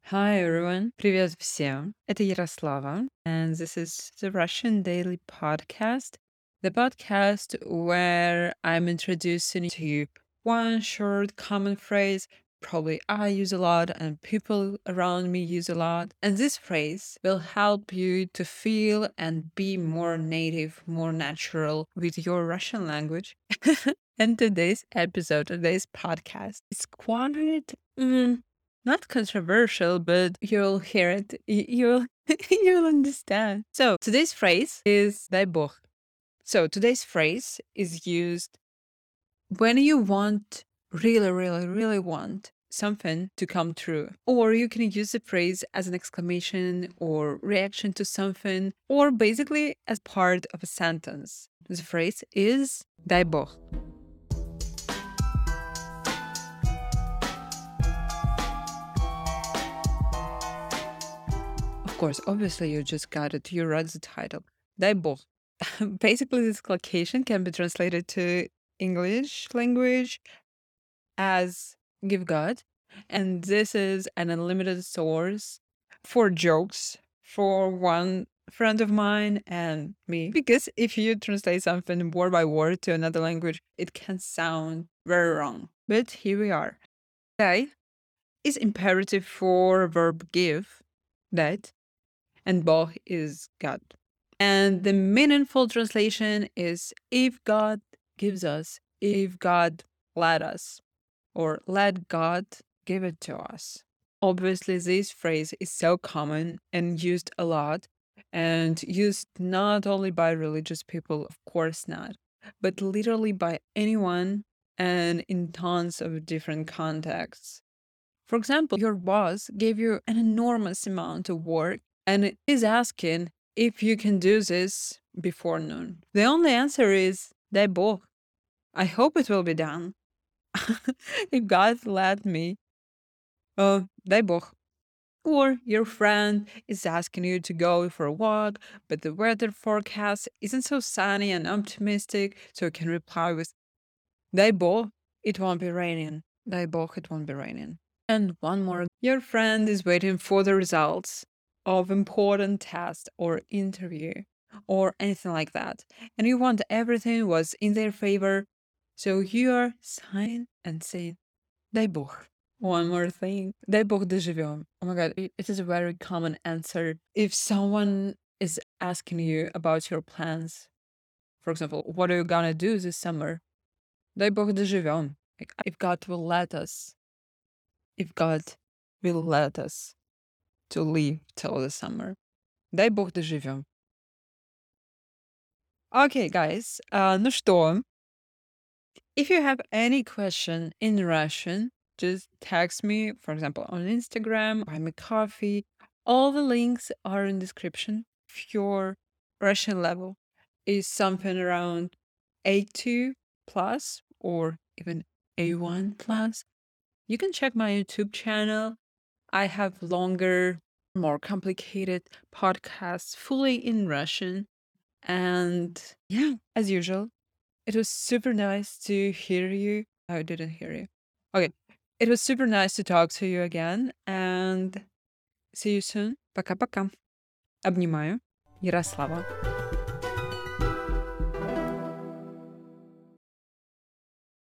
Hi everyone. Привет всем. Это Ярослава, and this is the Russian Daily Podcast, the podcast where I'm introducing to you one short common phrase probably I use a lot and people around me use a lot. And this phrase will help you to feel and be more native, more natural with your Russian language. And today's episode, today's podcast is quite not controversial, but you'll hear it. You'll you'll understand. So today's phrase is дай бог. So today's phrase is used when you want really want something to come true. Or you can use the phrase as an exclamation or reaction to something, or basically as part of a sentence. The phrase is дай бог. Of course, obviously you just got it. You read the title. Дай бог. Basically, this collocation can be translated to English language as give God. And this is an unlimited source for jokes for one friend of mine and me. Because if you translate something word by word to another language, it can sound very wrong. But here we are. Дай is imperative for verb give, that, and Bog is God. And the meaningful translation is if God gives us, if God let us, or let God give it to us. Obviously, this phrase is so common and used a lot, and used not only by religious people, of course not, but literally by anyone and in tons of different contexts. For example, your boss gave you an enormous amount of work and is asking if you can do this before noon. The only answer is дай бог. I hope it will be done. If God let me, дай бог. Or your friend is asking you to go for a walk, but the weather forecast isn't so sunny and optimistic, so you can reply with дай бог, it won't be raining. Дай бог, it won't be raining. And one more. Your friend is waiting for the results of important test or interview or anything like that. And you want everything was in their favor. So you are sighing and saying, дай бог. One more thing. Дай бог доживем. Oh my god, it is a very common answer. If someone is asking you about your plans, for example, what are you gonna do this summer? Дай бог доживем. Like, if God will let us, if God will let us to live till the summer. Дай бог доживем. Okay, guys, ну что, if you have any question in Russian, just text me, for example, on Instagram, buy me coffee. All the links are in description. If your Russian level is something around A2 plus or even A1 plus, you can check my YouTube channel. I have longer, more complicated podcasts fully in Russian. And yeah, as usual, it was super nice to hear you. I didn't hear you. Okay. It was super nice to talk to you again. And see you soon. Пока-пока. Обнимаю. Ярослава.